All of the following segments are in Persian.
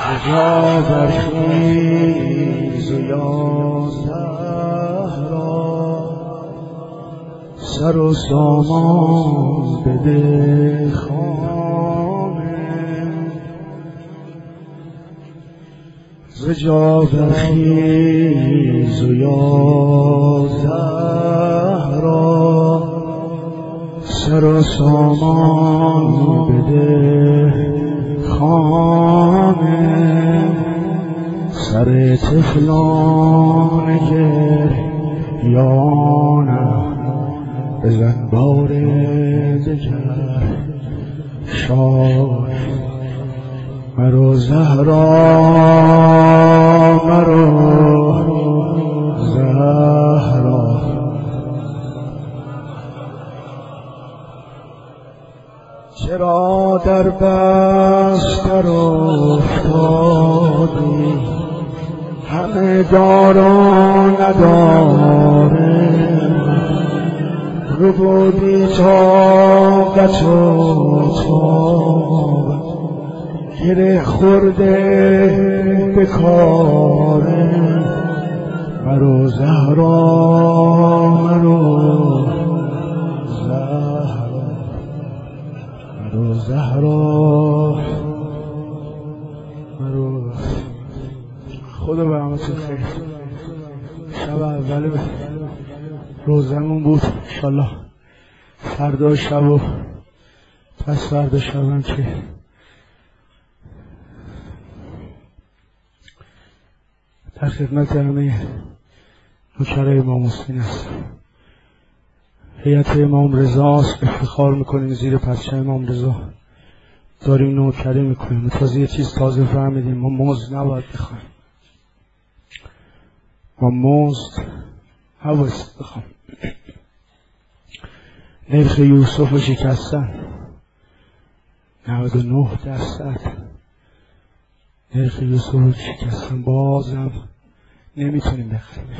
یا برخیز و یا زهرا سر و سامان بده خانه ز جا برخیز و یا زهرا سر و سامان بده خانه سر طفلان گریانم بزن بار دگر شاد مرو زهرا مرو زهرا چرا در بستر افتادی همه دارا نداره ربودی طاقت و طاقت گره خورده به کاره مرو زهرا مرو زهرا مرو زهرا مرو. خدا به همتون خیر. شب اول روزمون بود. انشالله فردا شب و پس فردا شب هم که در خدمت همه نوکرای امام حسین است. هیئت امام رضا است. افتخار میکنیم زیر پرچم امام رضا داریم نوکری میکنیم. تازه یه چیز تازه فهمیدیم، ما مزد نباید بخوایم. ما مزد نباید بخوایم. نرخ یوسف رو شکستن 99%. نرخ یوسف رو شکستن، بازم نمیتونیم بخریم.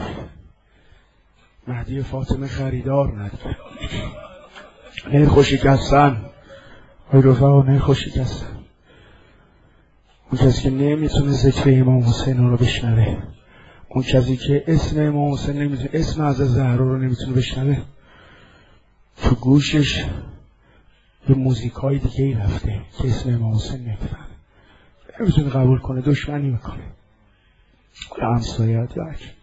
مهدی فاطمه خریدار نداره. نرخ رو شکستن. ای رفقا نرخ رو شکستن. اون کسی که نمیتونه ذکر امام حسین رو بشنوه، اون کسی که اسم امام حسین نمیتونه، اسم از زهرا رو نمیتونه بشنوه، تو گوشش یه موزیکای دیگه ای رفته که اسم امام حسین نمیتونه قبول کنه، دشمنی میکنه. حالا همسایت یا